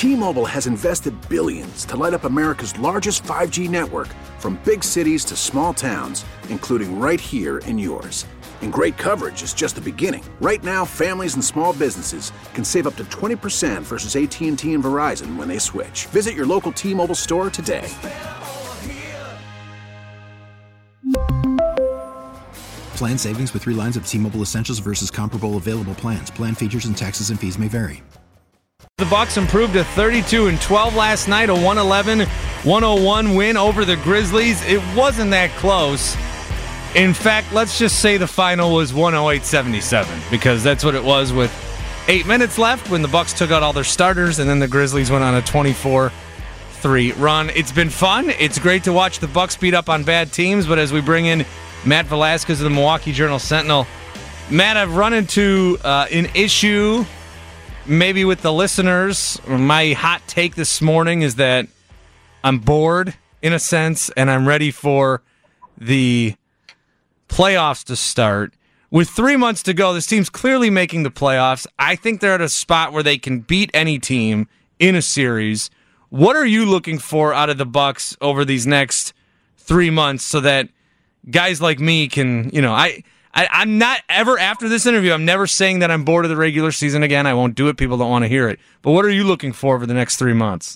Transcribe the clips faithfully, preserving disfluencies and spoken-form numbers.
T-Mobile has invested billions to light up America's largest five G network, from big cities to small towns, including right here in yours. And great coverage is just the beginning. Right now, families and small businesses can save up to twenty percent versus A T and T and Verizon when they switch. Visit your local T-Mobile store today. Plan savings with three lines of T-Mobile Essentials versus comparable available plans. Plan features and taxes and fees may vary. The Bucks improved to thirty-two and twelve last night, a one eleven one oh one win over the Grizzlies. It wasn't that close. In fact, let's just say the final was one oh eight seventy-seven, because that's what it was with eight minutes left when the Bucks took out all their starters, and then the Grizzlies went on a twenty-four three run. It's been fun. It's great to watch the Bucks beat up on bad teams, but as we bring in Matt Velasquez of the Milwaukee Journal-Sentinel, Matt, I've run into uh, an issue maybe with the listeners. My hot take this morning is that I'm bored, in a sense, and I'm ready for the playoffs to start. With three months to go, this team's clearly making the playoffs. I think they're at a spot where they can beat any team in a series. What are you looking for out of the Bucks over these next three months so that guys like me can, you know, I, I, I'm not ever, after this interview, I'm never saying that I'm bored of the regular season again. I won't do it. People don't want to hear it. But what are you looking for over the next three months?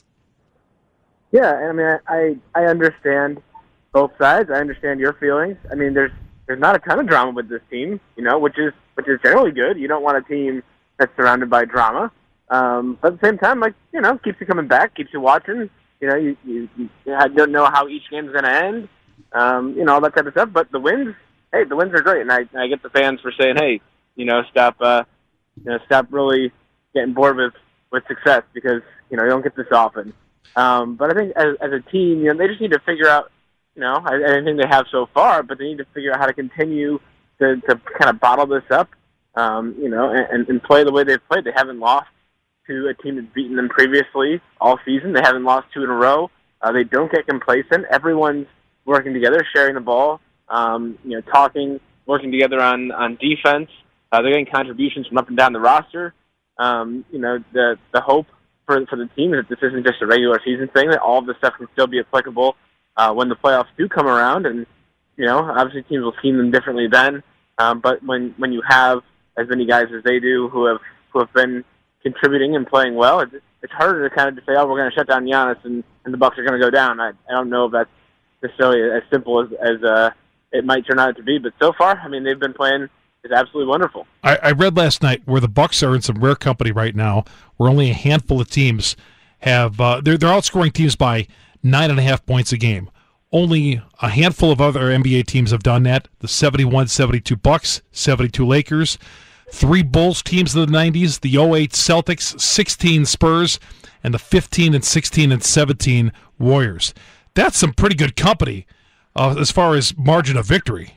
Yeah, I mean, I, I understand both sides. I understand your feelings. I mean, there's there's not a ton of drama with this team, you know, which is which is generally good. You don't want a team that's surrounded by drama. Um, but at the same time, like, you know, keeps you coming back, keeps you watching. You know, you, you, you don't know how each game's going to end. Um, you know, all that type of stuff. But the wins, hey, the wins are great, and I, I get the fans for saying, hey, you know, stop, uh, you know, stop really getting bored with, with success, because you know you don't get this often. Um, but I think as, as a team, you know, they just need to figure out, you know, I, I think they have so far, but they need to figure out how to continue to, to kind of bottle this up, um, you know, and, and play the way they've played. They haven't lost to a team that's beaten them previously all season. They haven't lost two in a row. Uh, they don't get complacent. Everyone's working together, sharing the ball, um, you know, talking, working together on, on defense. Uh, they're getting contributions from up and down the roster. Um, you know, the the hope for for the team is that this isn't just a regular season thing, that all of this stuff can still be applicable uh, when the playoffs do come around. And, you know, obviously teams will scheme them differently then. Um, but when, when you have as many guys as they do who have who have been contributing and playing well, it's, it's harder to kind of just say, oh, we're going to shut down Giannis and, and the Bucks are going to go down. I, I don't know if that's necessarily as simple as, as uh, it might turn out to be. But so far, I mean, they've been playing is absolutely wonderful. I, I read last night where the Bucks are in some rare company right now, where only a handful of teams have uh, they're they're outscoring teams by nine and a half points a game. Only a handful of other N B A teams have done that. The seventy-one seventy-two Bucks, seventy-two Lakers, three Bulls teams of the nineties, the oh eight Celtics, sixteen Spurs, and the fifteen and sixteen and seventeen Warriors. That's some pretty good company uh, as far as margin of victory.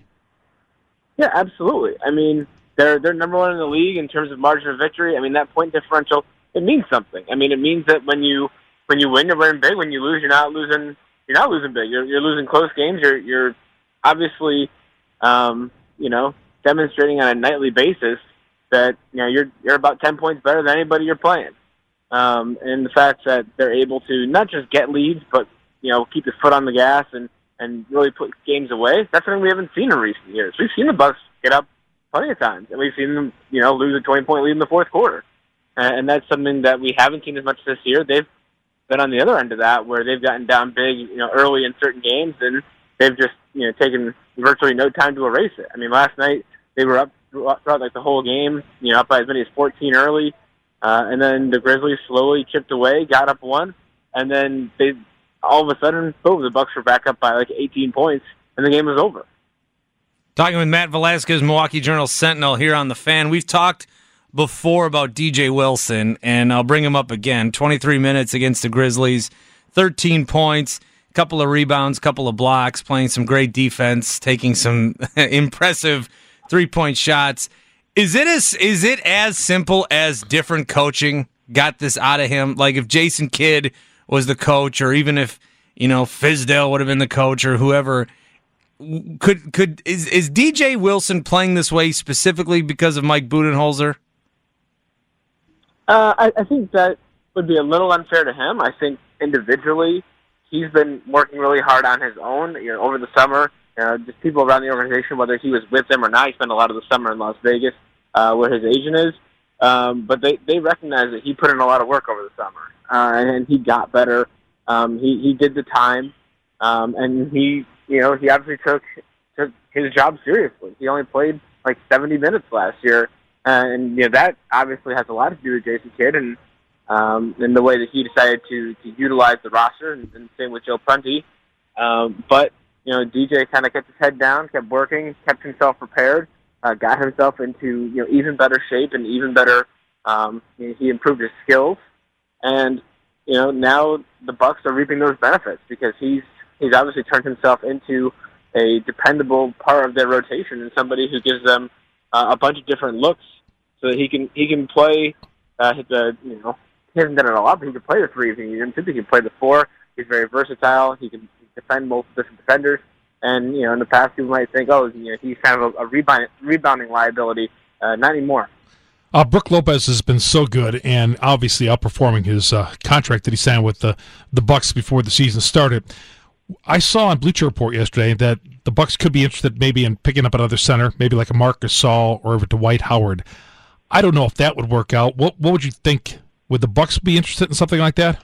Yeah, absolutely. I mean, they're they're number one in the league in terms of margin of victory. I mean, that point differential, it means something. I mean, it means that when you when you win, you're winning big. When you lose, you're not losing. You're not losing big. You're you're losing close games. You're you're obviously, um, you know, demonstrating on a nightly basis that you know you're you're about ten points better than anybody you're playing. Um, and the fact that they're able to not just get leads, but you know, keep the foot on the gas and. and really put games away, that's something we haven't seen in recent years. We've seen the Bucks get up plenty of times, and we've seen them, you know, lose a twenty-point lead in the fourth quarter. And that's something that we haven't seen as much this year. They've been on the other end of that, where they've gotten down big, you know, early in certain games, and they've just, you know, taken virtually no time to erase it. I mean, last night they were up throughout like the whole game, you know, up by as many as fourteen early, uh, and then the Grizzlies slowly chipped away, got up one, and then they all of a sudden, boom, the Bucks were back up by like eighteen points, and the game was over. Talking with Matt Velasquez, Milwaukee Journal-Sentinel here on The Fan. We've talked before about D J Wilson, and I'll bring him up again. twenty-three minutes against the Grizzlies, thirteen points, a couple of rebounds, couple of blocks, playing some great defense, taking some impressive three-point shots. Is it as is it as simple as different coaching got this out of him? Like if Jason Kidd was the coach, or even if, you know, Fizdale would have been the coach, or whoever, could could is is D J Wilson playing this way specifically because of Mike Budenholzer? Uh, I, I think that would be a little unfair to him. I think individually, he's been working really hard on his own. You know, over the summer, you know, just people around the organization, whether he was with them or not, he spent a lot of the summer in Las Vegas, uh, where his agent is. Um, but they they recognize that he put in a lot of work over the summer, uh, and he got better. Um, he he did the time, um, and he you know he obviously took took his job seriously. He only played like seventy minutes last year, uh, and you know that obviously has a lot to do with Jason Kidd and um, and the way that he decided to to utilize the roster, and, and same with Joe Prunty. Um, but you know D J kind of kept his head down, kept working, kept himself prepared, uh, got himself into you know even better shape and even better. Um, he, he improved his skills, and you know, now the Bucks are reaping those benefits because he's he's obviously turned himself into a dependable part of their rotation and somebody who gives them uh, a bunch of different looks, so that he can he can play uh, the you know he hasn't done it a lot, but he can play the three if he needs to. He can play the four. He's very versatile. He can defend multiple different defenders. And you know, in the past, people might think, oh, you know, he's kind of a, a rebound, rebounding liability. Uh, not anymore. Uh, Brook Lopez has been so good and obviously outperforming his uh, contract that he signed with the, the Bucks before the season started. I saw on Bleacher Report yesterday that the Bucks could be interested maybe in picking up another center, maybe like a Marc Gasol or over to Dwight Howard. I don't know if that would work out. What what would you think? Would the Bucks be interested in something like that?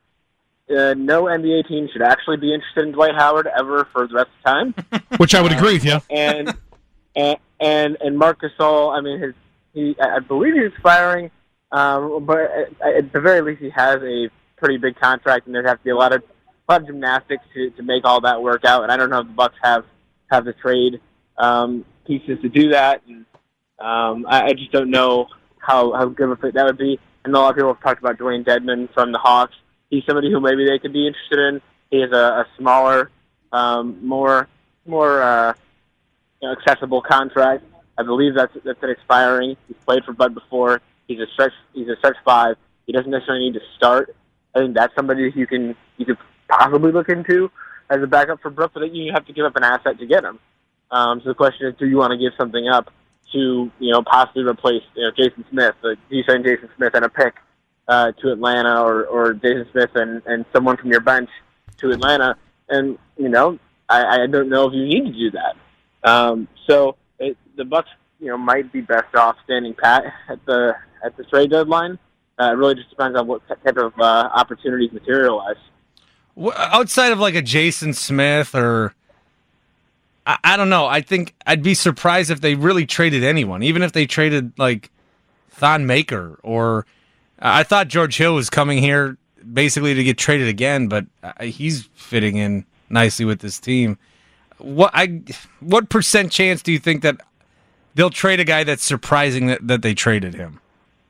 Uh, no N B A team should actually be interested in Dwight Howard ever for the rest of the time. Which I would agree with you. And and and, and Marc Gasol, I mean, his He, I believe he's expiring, um, but at, at the very least, he has a pretty big contract, and there'd have to be a lot of, a lot of gymnastics to, to make all that work out. And I don't know if the Bucks have have the trade um, pieces to do that. And um, I, I just don't know how how good of a fit that would be. I know a lot of people have talked about Dwayne Dedman from the Hawks. He's somebody who maybe they could be interested in. He has a, a smaller, um, more more uh, you know, accessible contract. I believe that's that's an expiring. He's played for Bud before. He's a stretch. He's a stretch five. He doesn't necessarily need to start. I think that's somebody you can you could possibly look into as a backup for Brook, but then you have to give up an asset to get him. Um, so the question is, do you want to give something up to you know possibly replace you know Jason Smith? Uh, do you send Jason Smith and a pick uh, to Atlanta, or or Jason Smith and, and someone from your bench to Atlanta? And you know, I, I don't know if you need to do that. Um, so. It, the Bucks, you know, might be best off standing pat at the at the trade deadline. Uh, it really just depends on what type of uh, opportunities materialize. Outside of like a Jason Smith or I, I don't know, I think I'd be surprised if they really traded anyone, even if they traded like Thon Maker or I thought George Hill was coming here basically to get traded again, but he's fitting in nicely with this team. What I what percent chance do you think that they'll trade a guy that's surprising that, that they traded him?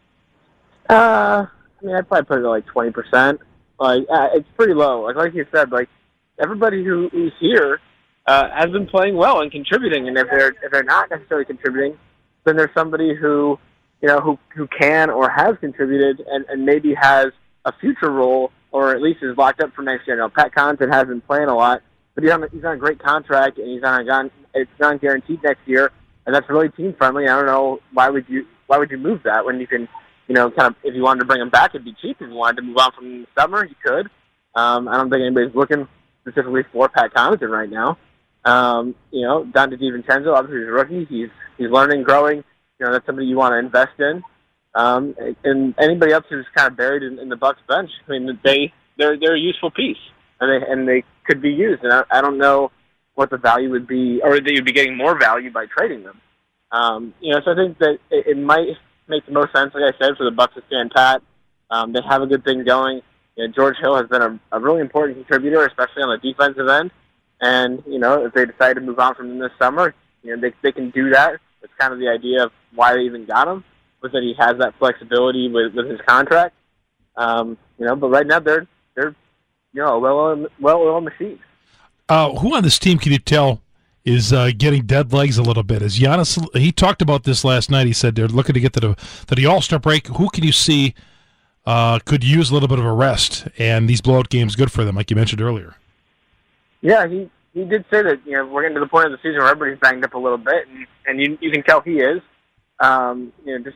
Uh, I mean, I'd probably put it at like twenty percent. Like, uh, it's pretty low. Like, like you said, like everybody who, who's here uh, has been playing well and contributing. And if they're if they're not necessarily contributing, then there's somebody who you know who who can or has contributed and, and maybe has a future role or at least is locked up for next year. You know, Pat Connaughton has been playing a lot. But he's on, a, he's on a great contract, and he's on a it's not guaranteed next year, and that's really team friendly. I don't know why would you why would you move that when you can, you know, kind of if you wanted to bring him back, it'd be cheap. If you wanted to move on from the summer, you could. Um, I don't think anybody's looking specifically for Pat Connaughton right now. Um, you know, Dante DiVincenzo, obviously he's a rookie. He's he's learning, growing. You know, that's somebody you want to invest in. Um, and anybody else who's kind of buried in, in the Bucks bench, I mean, they they're they're a useful piece. And they, and they could be used. And I, I don't know what the value would be, or that you'd be getting more value by trading them. Um, you know, so I think that it, it might make the most sense, like I said, for the Bucks to stand pat. Um, they have a good thing going. You know, George Hill has been a, a really important contributor, especially on the defensive end. And, you know, if they decide to move on from him this summer, you know, they, they can do that. That's kind of the idea of why they even got him, was that he has that flexibility with, with his contract. Um, you know, but right now they're they're you know, a well-oiled, well-oiled machine. Uh, who on this team can you tell is uh, getting dead legs a little bit? Is Giannis? He talked about this last night. He said they're looking to get to the to the All-Star break. Who can you see uh, could use a little bit of a rest, and these blowout games good for them, like you mentioned earlier? Yeah, he, he did say that you know we're getting to the point of the season where everybody's banged up a little bit, and, and you you can tell he is. Um, you know, just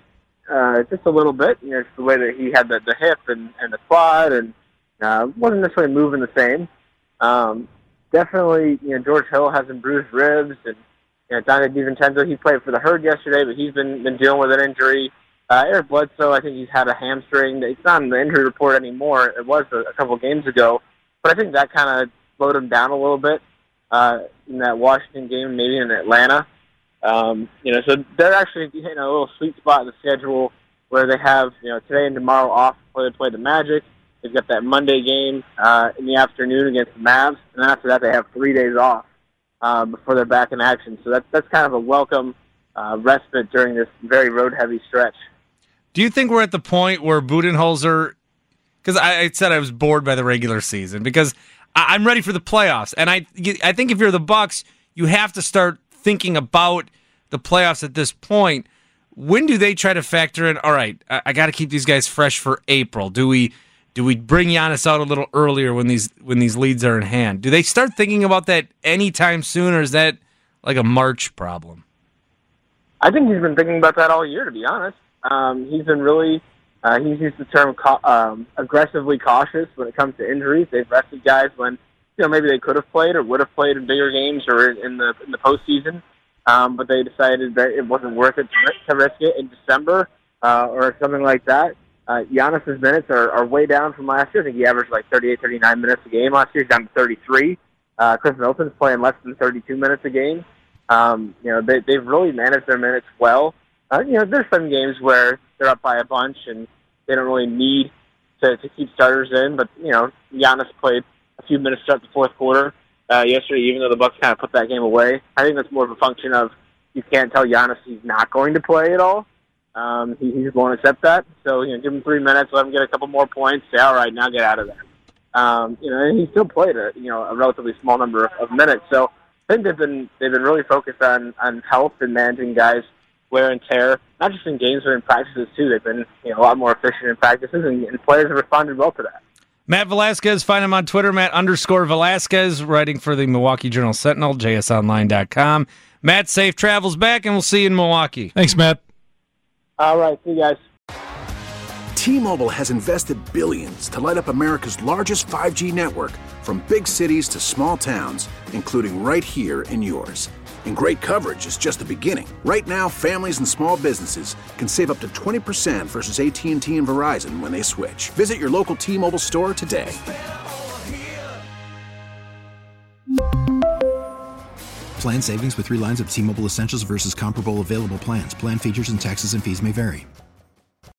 uh, just a little bit. You know, just the way that he had the, the hip and, and the quad, and uh, wasn't necessarily moving the same. Um, definitely, you know, George Hill has some bruised ribs, and you know, Dante DiVincenzo, he played for the Herd yesterday, but he's been been dealing with an injury. Uh, Eric Bledsoe, I think he's had a hamstring. It's not in the injury report anymore. It was a, a couple of games ago, but I think that kind of slowed him down a little bit uh, in that Washington game, maybe in Atlanta. Um, you know, so they're actually hitting a little sweet spot in the schedule where they have, you know, today and tomorrow off before they play the Magic. They've got that Monday game uh, in the afternoon against the Mavs, and then after that they have three days off uh, before they're back in action. So that's that's kind of a welcome uh, respite during this very road-heavy stretch. Do you think we're at the point where Budenholzer, because I, I said I was bored by the regular season, because I, I'm ready for the playoffs, and I I think if you're the Bucks, you have to start thinking about the playoffs at this point. When do they try to factor in, all right, I, I got to keep these guys fresh for April? Do we do we bring Giannis out a little earlier when these when these leads are in hand? Do they start thinking about that anytime soon, or is that like a March problem? I think he's been thinking about that all year, to be honest. Um, he's been really, uh, he's used the term ca- um, aggressively cautious when it comes to injuries. They've rested guys when, you know, maybe they could have played or would have played in bigger games or in the in the postseason, um, but they decided that it wasn't worth it to, to risk it in December uh, or something like that. Uh, Giannis's minutes are, are way down from last year. I think he averaged like thirty-eight, thirty-nine minutes a game last year. He's down to thirty-three. Uh, Chris Middleton's playing less than thirty-two minutes a game. Um, you know, they, they've really managed their minutes well. Uh, you know, there's some games where they're up by a bunch and they don't really need to, to keep starters in, but, you know, Giannis played a few minutes throughout the fourth quarter uh, yesterday, even though the Bucks kind of put that game away. I think that's more of a function of you can't tell Giannis he's not going to play at all. Um, he, he's going to accept that. So, you know, give him three minutes, let him get a couple more points, say, all right, now get out of there. Um, you know, and he still played a, you know, a relatively small number of, of minutes. So I think they've been, they've been really focused on, on health and managing guys' wear and tear, not just in games but in practices too. They've been, you know, a lot more efficient in practices, and, and players have responded well to that. Matt Velasquez, find him on Twitter, Matt underscore Velasquez, writing for the Milwaukee Journal Sentinel, J S online dot com. Matt, safe travels back, and we'll see you in Milwaukee. Thanks, Matt. All right, see you guys. T-Mobile has invested billions to light up America's largest five G network, from big cities to small towns, including right here in yours. And great coverage is just the beginning. Right now, families and small businesses can save up to twenty percent versus A T and T and Verizon when they switch. Visit your local T-Mobile store today. Plan savings with three lines of T-Mobile Essentials versus comparable available plans. Plan features and taxes and fees may vary.